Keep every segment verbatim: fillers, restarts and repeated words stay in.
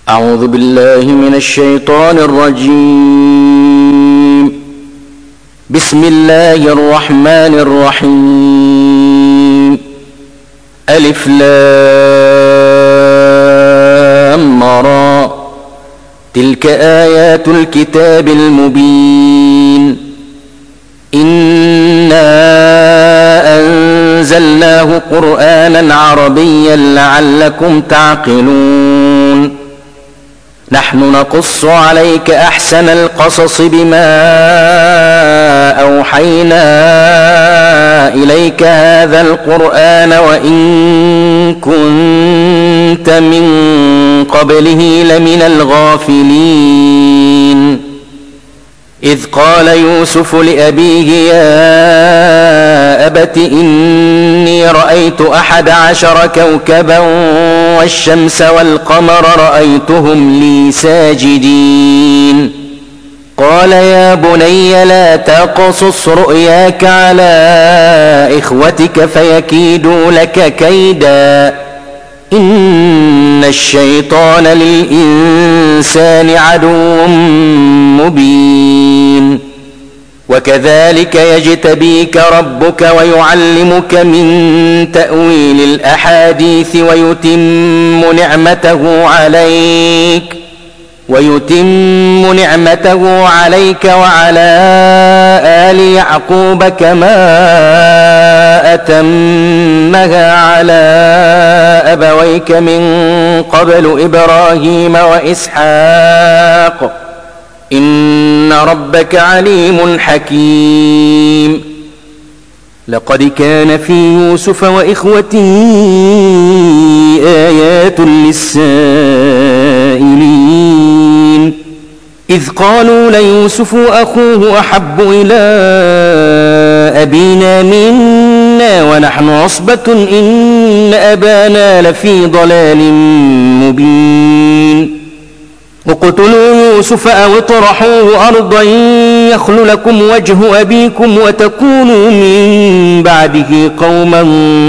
أعوذ بالله من الشيطان الرجيم. بسم الله الرحمن الرحيم. ألف لام را، تلك آيات الكتاب المبين. إنا أنزلناه قرآنا عربيا لعلكم تعقلون. نحن نقص عليك أحسن القصص بما أوحينا إليك هذا القرآن وإن كنت من قبله لمن الغافلين. إذ قال يوسف لأبيه يا أبت إني رأيت أحد عشر كوكبا والشمس والقمر رأيتهم لي ساجدين. قال يا بني لا تقصص رؤياك على إخوتك فيكيدوا لك كيدا، إن الشيطان للإنسان عدو مبين. وكذلك يجتبيك ربك ويعلمك من تأويل الأحاديث ويتم نعمته عليك ويتم نعمته عليك وعلى آل يعقوب كما أتمها على أبويك من قبل إبراهيم وإسحاق إن ربك عليم حكيم. لقد كان في يوسف وإخوته آيات للسائلين. إذ قالوا ليوسف أخوه أحب إلى أبينا منا ونحن عصبة إن أبانا لفي ضلال مبين. اقتلوا يوسف أو اطرحوه أرضا يخل لكم وجه أبيكم وتكونوا من بعده قوما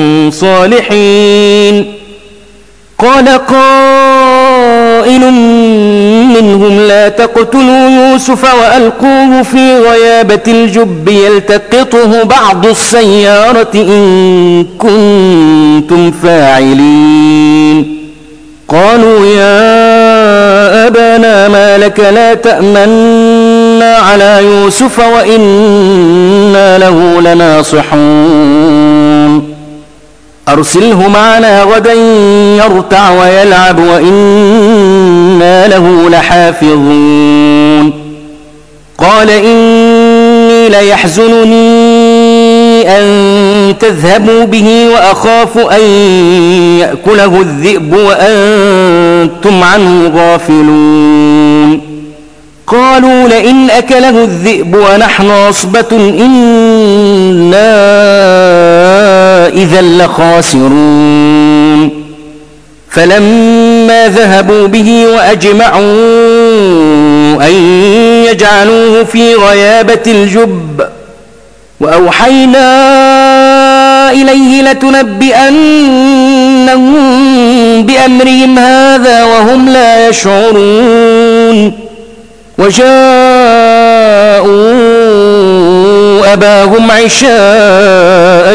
صالحين. قال قائل منهم لا تقتلوا يوسف وألقوه في غيابة الجب يلتقطه بعض السيارة إن كنتم فاعلين. قالوا يا أبانا ما لك لا تأمنا على يوسف وإنا له لناصحون. أرسله معنا غدا يرتع ويلعب وإنا له لحافظون. قال إني ليحزنني أن تذهبوا به وأخاف أن يأكله الذئب وأنتم عنه غافلون. قالوا لئن أكله الذئب ونحن عصبة إنا إذا لخاسرون. فلما ذهبوا به وأجمعوا أن يجعلوه في غيابة الجب وأوحينا إليه لتنبئنهم بأمرهم هذا وهم لا يشعرون. وجاءوا أباهم عشاء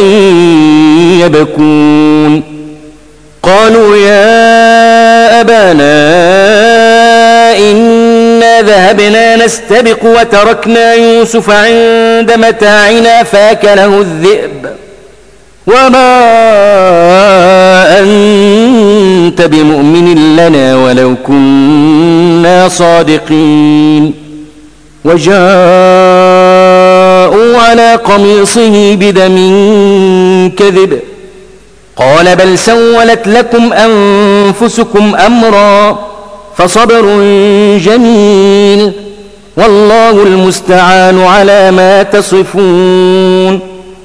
يبكون. قالوا يا أبانا إنا ذهبنا نستبق وتركنا يوسف عند متاعنا فأكله الذئب وما أنت بمؤمن لنا ولو كنا صادقين. وجاءوا على قميصه بدم كذب قال بل سولت لكم أنفسكم أمرا فصبر جميل والله المستعان على ما تصفون.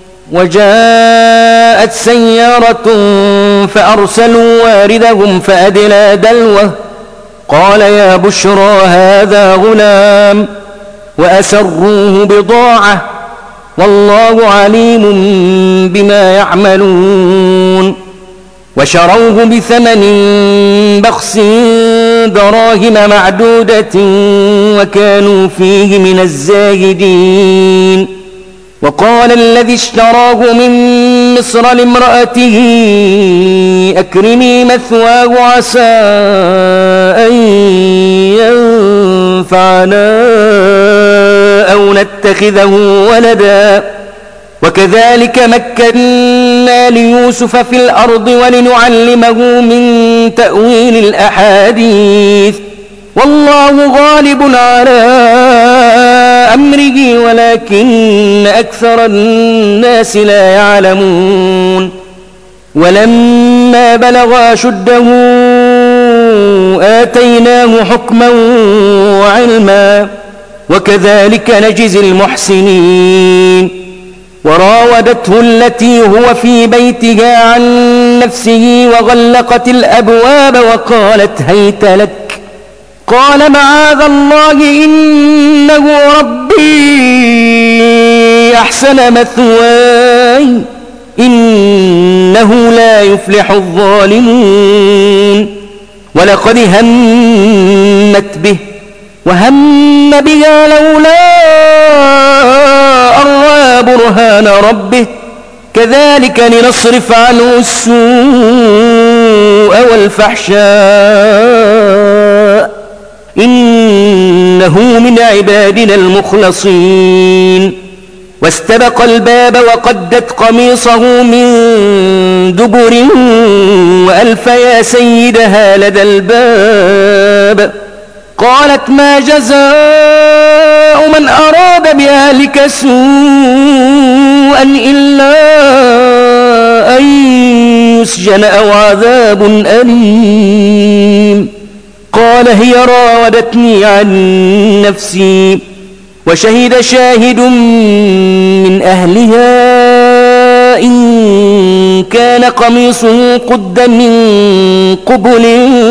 وجاءت سيارة فأرسلوا واردهم فأدلى دلوه قال يا بشرى هذا غلام وأسروه بضاعة والله عليم بما يعملون. وشروه بثمن بخس دراهم معدودة وكانوا فيه من الزاهدين. وقال الذي اشتراه من مصر لامرأته أكرمي مثواه عسى أن ينفعنا أو نتخذه ولدا وكذلك مكنا ليوسف في الأرض ولنعلمه من تأويل الأحاديث والله غالب على أمره ولكن أكثر الناس لا يعلمون. ولما بلغ أشده آتيناه حكما وعلما وكذلك نجزي المحسنين. وراودته التي هو في بيتها عن نفسه وغلقت الأبواب وقالت هيت لك قال معاذ الله إنه ربي أحسن مثواي إنه لا يفلح الظالمون. ولقد همت به وهم بها لولا أن رأى برهان ربه كذلك لنصرف عنه السوء والفحشاء إنه من عبادنا المخلصين. واستبق الباب وقدت قميصه من دبر وألف يا سيدها لدى الباب قالت ما جزاء من أراد بأهلك سوءا إلا أن يسجن أو عذاب أليم. قال هي راودتني عن نفسي وشهد شاهد من أهلها إن كان قميصه قد من قبل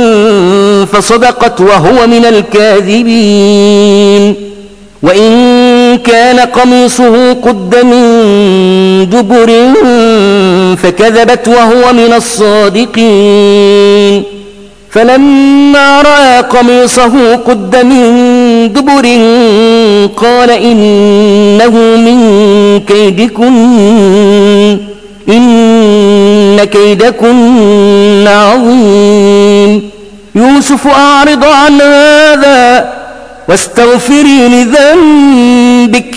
فصدقت وهو من الكاذبين وإن كان قميصه قد من دبر فكذبت وهو من الصادقين. فلما رأى قميصه قد من دبر قال إنه من كيدكن إن كيدكن عظيم. يوسف أعرض عن هذا واستغفري لذنبك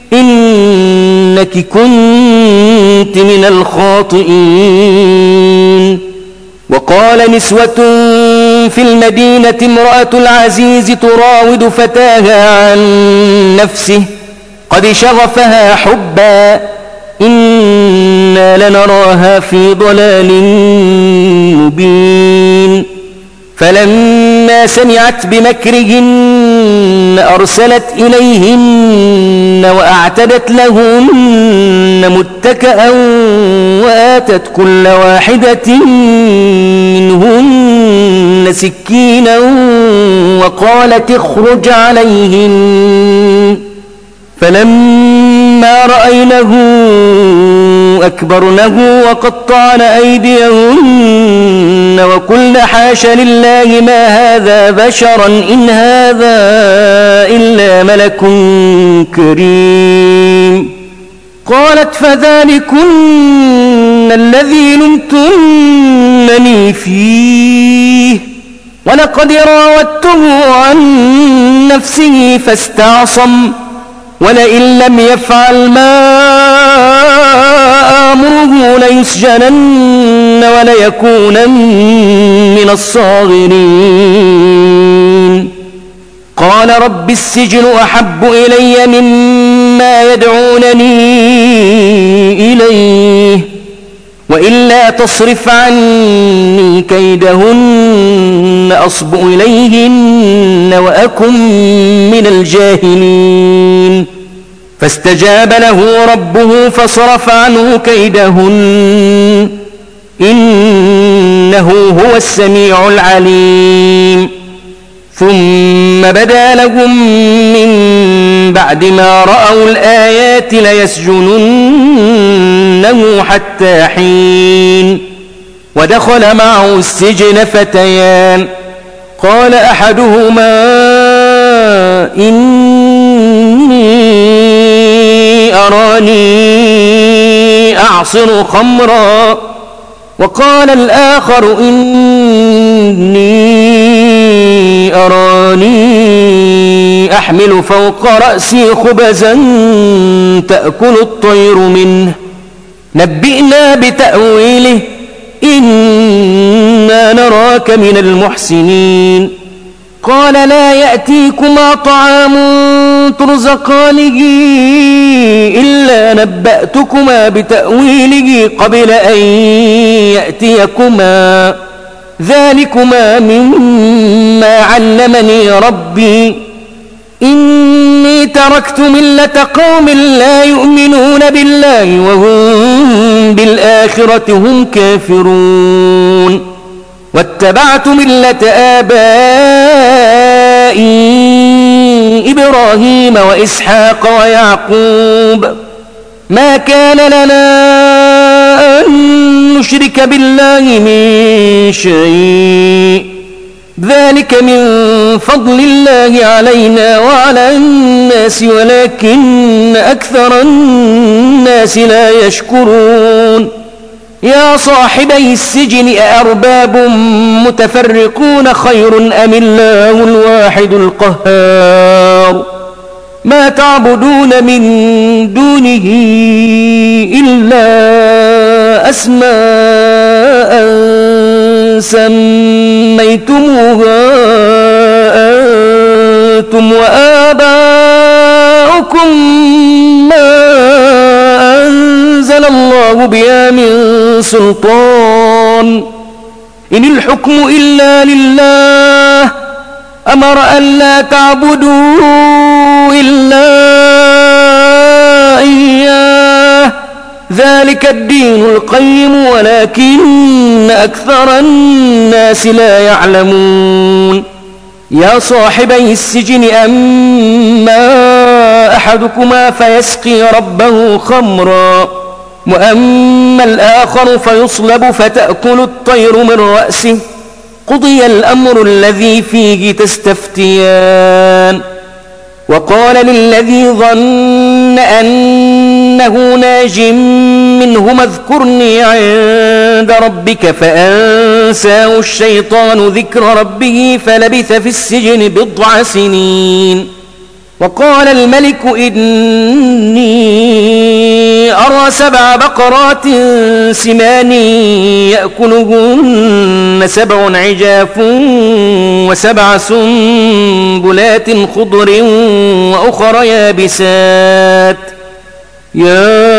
إنك كنت من الخاطئين. وقال نسوة في المدينة امرأة العزيز تراود فتاها عن نفسه قد شغفها حبا إنا لنراها في ضلال مبين. فلما سمعت بمكرهن أرسلت إليهن وأعتدت لهن متكئا وآتت كل واحدة منهن سكينا وقالت اخرج عليهن. فلما رأينه أكبرنه وقطعن أيديهن وقلن حاش لله ما هذا بشرا إن هذا إلا ملك كريم. قالت فذلكن الذي لمتنني فيه ولقد راودته عن نفسه فاستعصم ولئن لم يفعل ما آمره ليسجنن وليكونن من الصاغرين. قال رب السجن أحب إلي مما يدعونني إليه وإلا تصرف عني كيدهن أصب إليهن وأكن من الجاهلين. فاستجاب له ربه فصرف عنه كيدهن إنه هو السميع العليم. ثم بدا لهم من بعد ما رأوا الآيات ليسجننه حتى حين. ودخل معه السجن فتيان قال أحدهما إني أراني أعصر خمرا وقال الآخر إني أراني أحمل فوق رأسي خبزا تأكل الطير منه نبئنا بتأويله إنا نراك من المحسنين قال لا يأتيكما طعام ترزقانه إلا نبأتكما بتأويله قبل أن يأتيكما ذلكما مما علمني ربي إني تركت ملة قوم لا يؤمنون بالله وهم بالآخرة هم كافرون واتبعت ملة آبائي إبراهيم وإسحاق ويعقوب ما كان لنا أن نشرك بالله من شيء ذلك من فضل الله علينا وعلى الناس ولكن أكثر الناس لا يشكرون يا صاحبي السجن أأرباب متفرقون خير أم الله الواحد القهار ما تعبدون من دونه إلا أسماء سميتموها أنتم وآباؤكم ما أنزل الله بها من سلطان إن الحكم إلا لله أمر أن لا تعبدوا إلا إياه ذلك الدين القيم ولكن أكثر الناس لا يعلمون يا صاحبي السجن أما أحدكما فيسقي ربه خمرا وأما الآخر فيصلب فتأكل الطير من رأسه قضي الأمر الذي فيه تستفتيان وقال للذي ظن أنه ناج منهما اذكرني عند ربك فأنساه الشيطان ذكر ربه فلبث في السجن بضع سنين وقال الملك إني أرى سبع بقرات سمان يأكلهن سبع عجاف وسبع سنبلات خضر وأخر يابسات يا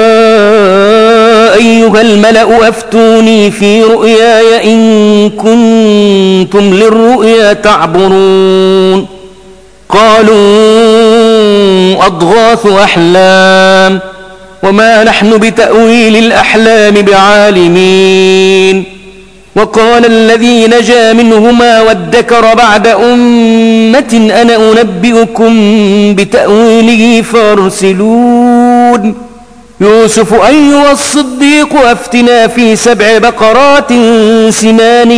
أيها الملأ أفتوني في رؤياي إن كنتم للرؤيا تعبرون قالوا أضغاث أحلام وما نحن بتأويل الأحلام بعالمين وقال الذي نجا منهما وادكر بعد أمة أنا أنبئكم بتأويله فارسلون يوسف أيها الصديق أفتنا في سبع بقرات سمان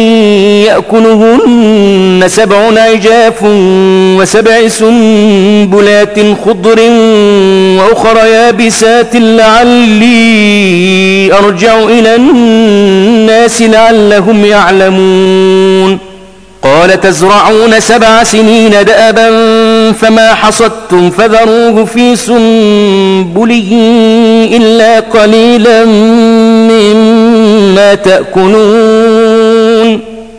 يأكلهن سبع عجاف وسبع سنبلات خضر وأخر يابسات لعلي أرجع إلى الناس لعلهم يعلمون قال تزرعون سبع سنين دأبا فما حصدتم فذروه في سنبله إلا قليلا مما تأكلون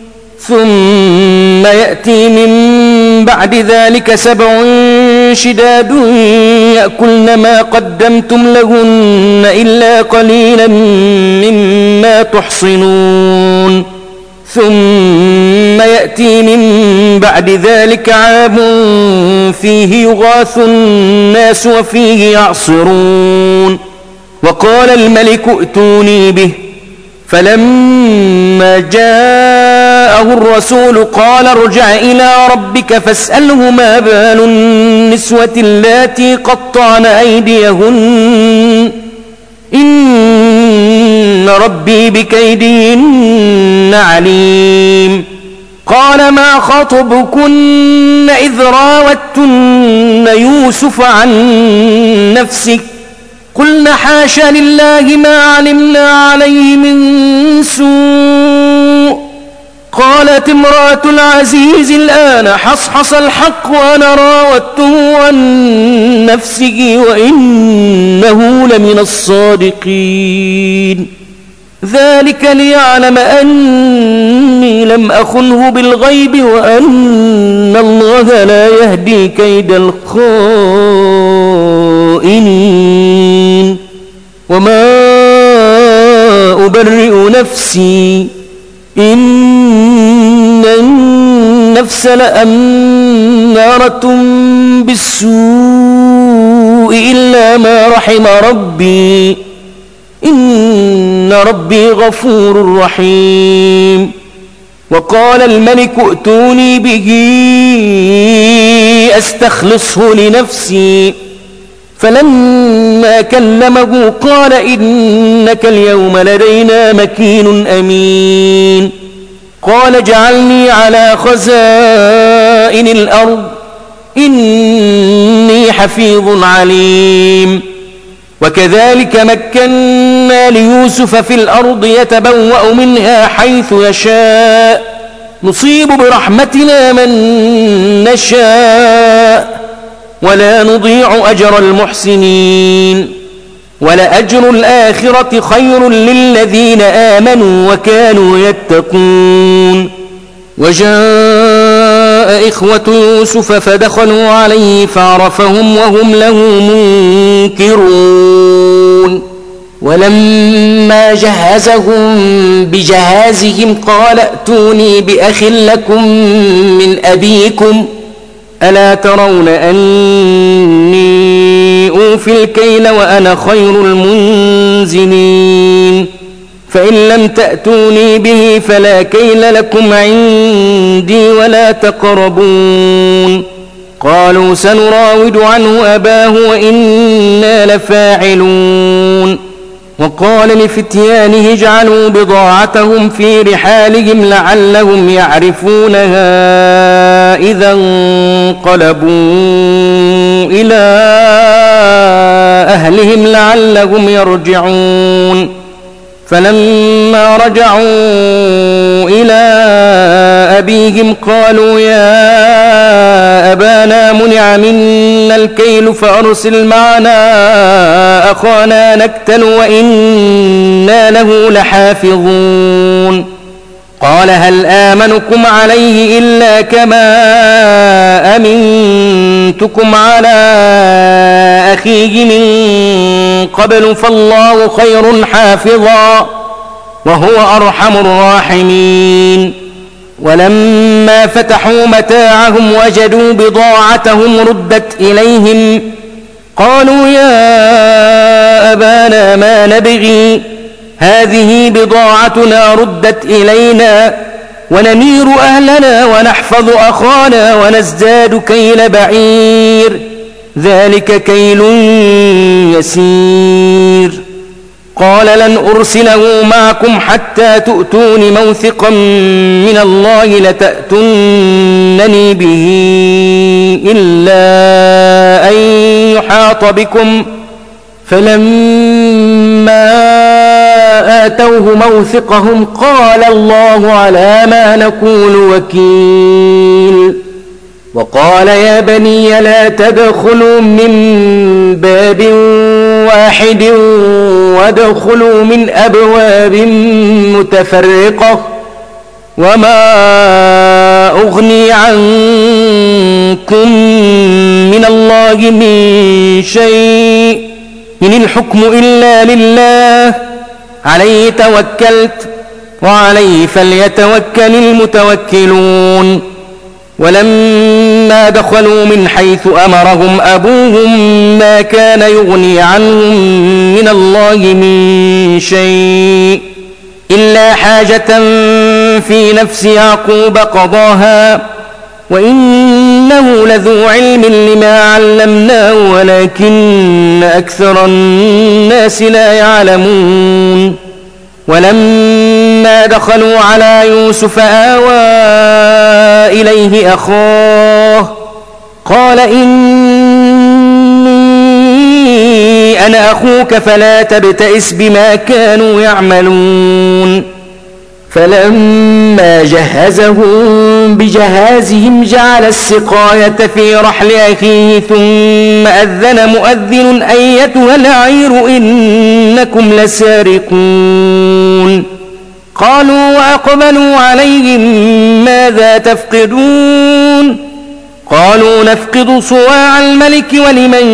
ثم يأتي من بعد ذلك سبع شداد يأكلن ما قدمتم لهن إلا قليلا مما تحصنون ثم يأتي من بعد ذلك عام فيه يغاث الناس وفيه يعصرون وقال الملك ائتوني به فلما جاءه الرسول قال ارجع إلى ربك فاسأله ما بال النسوة اللاتي قطعن أيديهن إن ربي بكيدهن عليم قال ما خطبكن إذ راوتن يوسف عن نفسه قلنا حاش لله ما علمنا عليه من سوء قالت امرأة العزيز الآن حصحص الحق وأنا راودته عن نفسه وإنه لمن الصادقين ذلك ليعلم أني لم أخنه بالغيب وأن الله لا يهدي كيد الخائنين وما أبرئ نفسي إن النفس لأمارة بالسوء إلا ما رحم ربي إن ربي غفور رحيم وقال الملك ائتوني به أستخلصه لنفسي فلما كلمه قال إنك اليوم لدينا مكين أمين قال اجعلني على خزائن الأرض إني حفيظ عليم وكذلك مكنا ليوسف في الأرض يتبوأ منها حيث يشاء نصيب برحمتنا من نشاء ولا نضيع أجر المحسنين ولأجر الآخرة خير للذين آمنوا وكانوا يتقون وجاء إخوة يوسف فدخلوا عليه فعرفهم وهم له منكرون ولما جهزهم بجهازهم قال ائتوني بأخ لكم من أبيكم ألا ترون أني أوفي الكيل وأنا خير المنزلين فإن لم تأتوني به فلا كيل لكم عندي ولا تقربون قالوا سنراود عنه أباه وإنا لفاعلون وقال لفتيانه اجعلوا بضاعتهم في رحالهم لعلهم يعرفونها إذا انقلبوا إلى أهلهم لعلهم يرجعون فلما رجعوا إلى أبيهم قالوا يا أبانا منع منا الكيل فأرسل معنا أخانا نكتل وإنا له لحافظون قال هل آمنكم عليه إلا كما أمنتكم على أخيه من قبل فالله خير حافظا وهو أرحم الراحمين ولما فتحوا متاعهم وجدوا بضاعتهم ردت إليهم قالوا يا أبانا ما نبغي هذه بضاعتنا ردت إلينا ونمير أهلنا ونحفظ أخانا ونزداد كيل بعير ذلك كيل يسير قال لن أرسله معكم حتى تؤتون موثقا من الله لتأتونني به إلا أن يحاط بكم فلما آتوه موثقهم قال الله على ما نقول وكيل وقال يا بني لا تدخلوا من باب واحد وادخلوا من أبواب متفرقة وما أغني عنكم من الله من شيء إن الحكم إلا لله عليه توكلت وعليه فليتوكل المتوكلون ولما دخلوا من حيث أمرهم أبوهم ما كان يغني عنهم من الله من شيء إلا حاجة في نفس يعقوب قضاها وإنه لذو علم لما علمناه ولكن أكثر الناس لا يعلمون ولما دخلوا على يوسف آوى إليه أخاه قال إني أنا أخوك فلا تبتئس بما كانوا يعملون فلما جهزهم بجهازهم جعل السقاية في رحل أخيه ثم أذن مؤذن أيتها العير إنكم لسارقون قالوا وأقبلوا عليهم ماذا تفقدون قالوا نفقد صواع الملك ولمن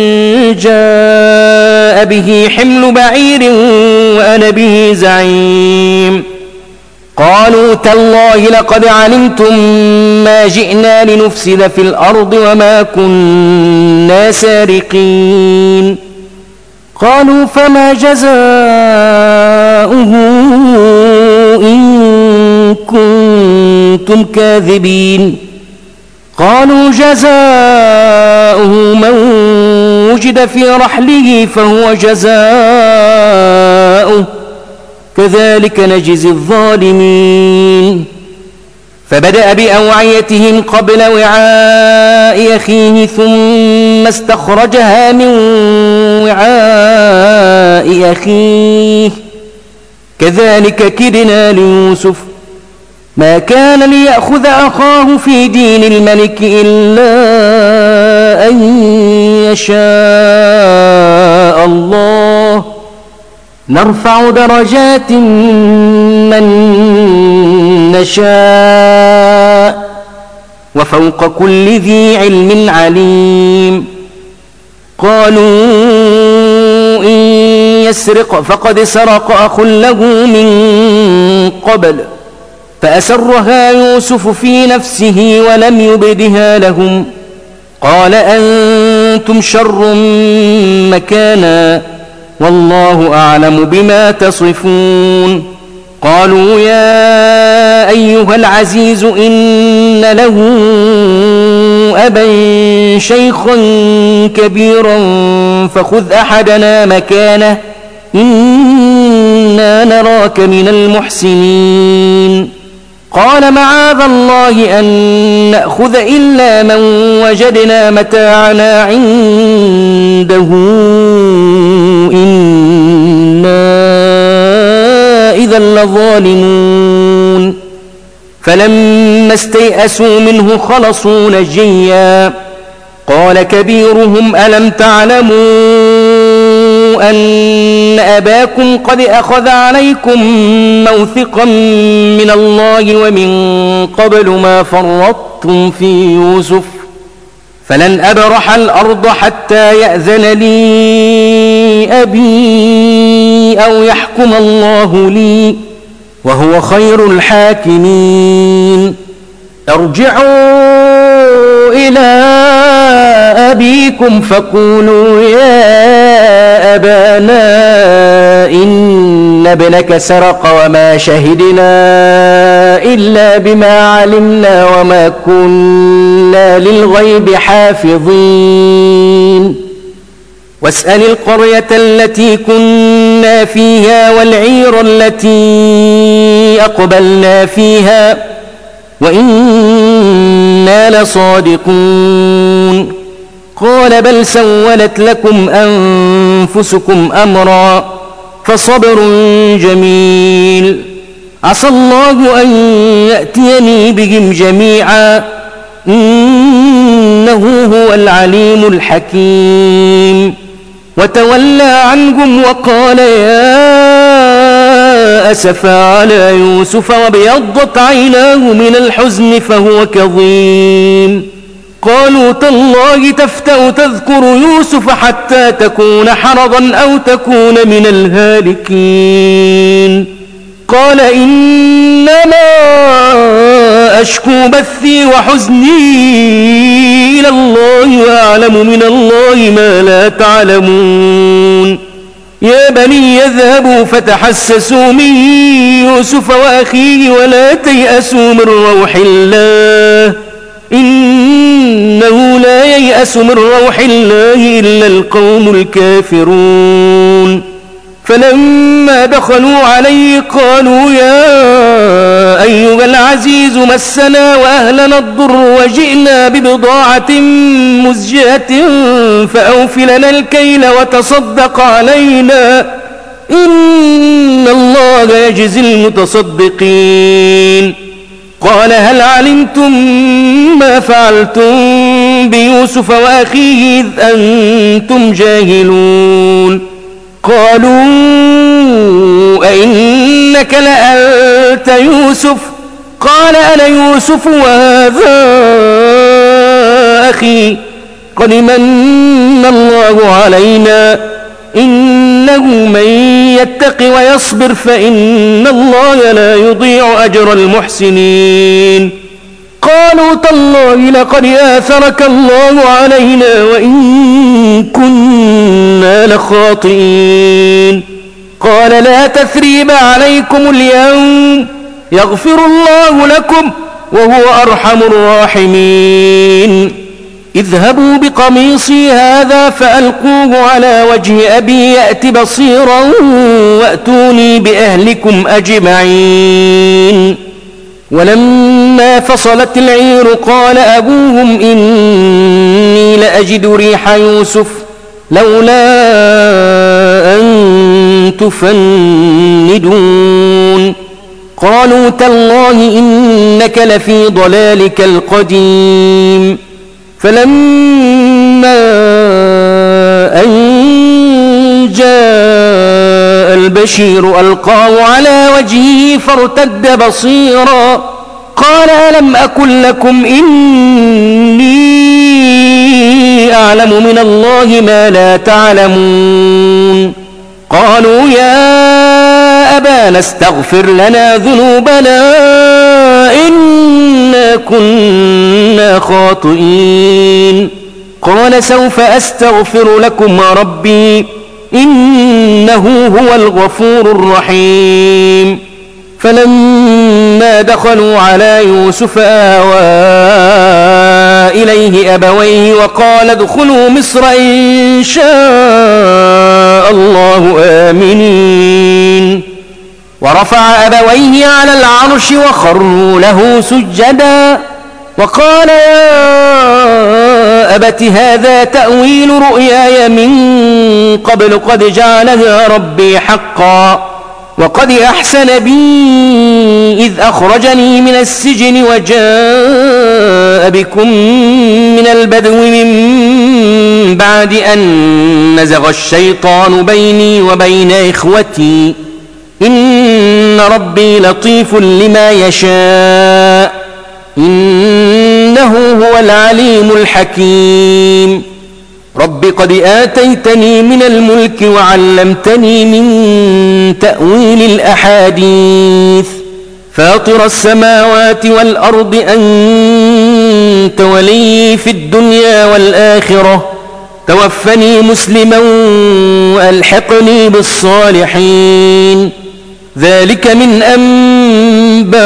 جاء به حمل بعير وأنا به زعيم قالوا تالله لقد علمتم ما جئنا لنفسد في الأرض وما كنا سارقين قالوا فما جزاؤه إن كنتم كاذبين قالوا جزاؤه من وجد في رحله فهو جزاؤه كذلك نجزي الظالمين فبدأ بأوعيتهم قبل وعاء أخيه ثم استخرجها من وعاء أخيه كذلك كدنا ليوسف ما كان ليأخذ أخاه في دين الملك إلا أن يشاء الله نرفع درجات من نشاء وفوق كل ذي علم عليم قالوا إن يسرق فقد سرق أخ له من قبل فأسرها يوسف في نفسه ولم يبدها لهم قال أنتم شر مكانا والله أعلم بما تصفون قالوا يا أيها العزيز إن له أبا شيخا كبيرا فخذ أحدنا مكانه إنا نراك من المحسنين قال معاذ الله أن نأخذ إلا من وجدنا متاعنا عنده إنا إذا لظالمون فلما استيئسوا منه خلصوا نجيا قال كبيرهم ألم تعلموا أن أباكم قد أخذ عليكم موثقا من الله ومن قبل ما فرطتم في يوسف فلن أبرح الأرض حتى يأذن لي أبي أو يحكم الله لي وهو خير الحاكمين ارجعوا إلى أبيكم فقولوا يا أبانا إن ابنك سرق وما شهدنا إلا بما علمنا وما كنا للغيب حافظين واسأل القرية التي كنا فيها والعير التي أقبلنا فيها وإنا لصادقون قال بل سولت لكم أنفسكم أمرا فصبر جميل عسى الله أن يأتيني بهم جميعا إنه هو العليم الحكيم وتولى عنهم وقال يا أسفى على يوسف وابيضت عيناه من الحزن فهو كظيم قالوا تالله تفتأ تذكر يوسف حتى تكون حرضا أو تكون من الهالكين قال إنما أشكو بثي وحزني إلى الله وأعلم من الله ما لا تعلمون يا بني يذهبوا فتحسسوا من يوسف وأخيه ولا تيأسوا من روح الله إنه لا ييأس من روح الله إلا القوم الكافرون فلما دخلوا عليه قالوا يا أيها العزيز مسنا وأهلنا الضر وجئنا ببضاعة مزجاة فأوف لنا الكيل وتصدق علينا إن الله يجزي المتصدقين. قال هل علمتم ما فعلتم بيوسف وأخيه إذ أنتم جاهلون؟ قالوا أئنك لأنت يوسف؟ قال أنا يوسف وهذا أخي قد من الله علينا إنه من يتق ويصبر فإن الله لا يضيع أجر المحسنين. قالوا تالله لقد آثرك الله علينا وإن كنا لخاطئين. قال لا تثريب عليكم اليوم يغفر الله لكم وهو أرحم الراحمين. اذهبوا بقميصي هذا فألقوه على وجه أبي يأت بصيرا وأتوني بأهلكم أجمعين. ولما فصلت العير قال أبوهم إني لأجد ريح يوسف لولا أن تفندون. قالوا تالله إنك لفي ضلالك القديم. فلما أن جاء البشير ألقاه على وجهه فارتد بصيرا قال ألم أقل لكم إني أعلم من الله ما لا تعلمون؟ قالوا يا أبانا استغفر لنا ذنوبنا إنا كنا خاطئين. قال سوف أستغفر لكم ربي إنه هو الغفور الرحيم. فلما دخلوا على يوسف آوى إليه أبويه وقال ادخلوا مصر إن شاء الله آمنين. ورفع أبويه على العرش وخروا له سجدا وقال يا أبت هذا تأويل رؤياي من قبل قد جعلها ربي حقا وقد أحسن بي إذ أخرجني من السجن وجاء بكم من البدو من بعد أن نزغ الشيطان بيني وبين إخوتي إن ربي لطيف لما يشاء إنه هو العليم الحكيم. رب قد آتيتني من الملك وعلمتني من تأويل الأحاديث فاطر السماوات والأرض أنت ولي في الدنيا والآخرة توفني مسلما وألحقني بالصالحين. ذلك من أنباء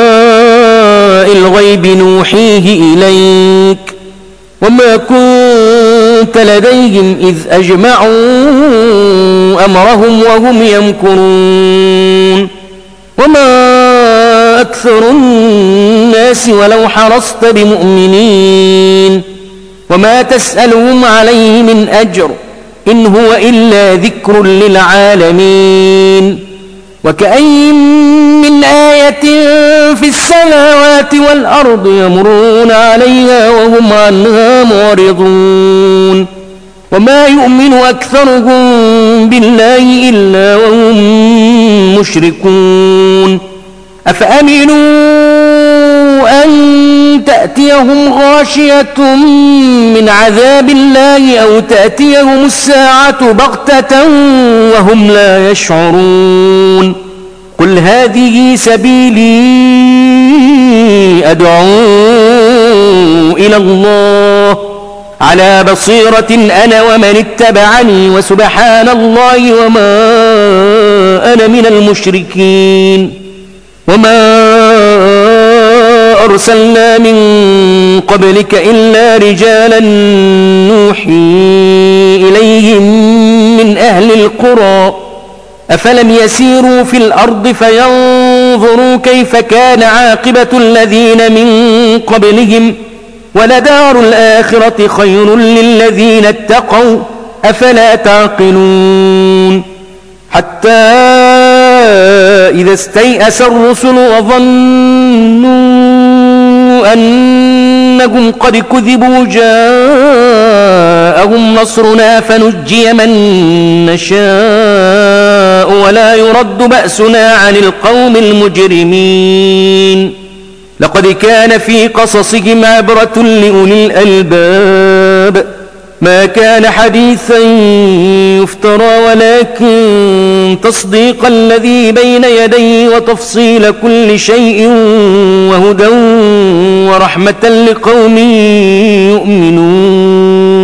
الغيب نوحيه إليك وما كنت لديهم إذ أجمعوا أمرهم وهم يمكرون. وما أكثر الناس ولو حرصت بمؤمنين وما تسألهم عليه من أجر إن هو إلا ذكر للعالمين. وكأين من آية في السماوات والأرض يمرون عليها وهم عنها معرضون. وما يؤمن أكثرهم بالله إلا وهم مشركون. أفأمنوا أن تأتيهم غاشية من عذاب الله أو تأتيهم الساعة بغتة وهم لا يشعرون. قل هذه سبيلي أدعو إلى الله على بصيرة أنا ومن اتبعني وسبحان الله وما أنا من المشركين. وما أرسلنا من قبلك إلا رجالا نوحي إليهم من أهل القرى أفلم يسيروا في الأرض فينظروا كيف كان عاقبة الذين من قبلهم ولدار الآخرة خير للذين اتقوا أفلا تعقلون حتى إذا استيأس الرسل وظنوا أنهم قد كذبوا جاءهم نصرنا فنجي من نشاء ولا يرد بأسنا عن القوم المجرمين لقد كان في قصصهم عبرة لأولي الألباب ما كان حديثا يفترى ولكن تصديق الذي بين يديه وتفصيل كل شيء وهدى ورحمة لقوم يؤمنون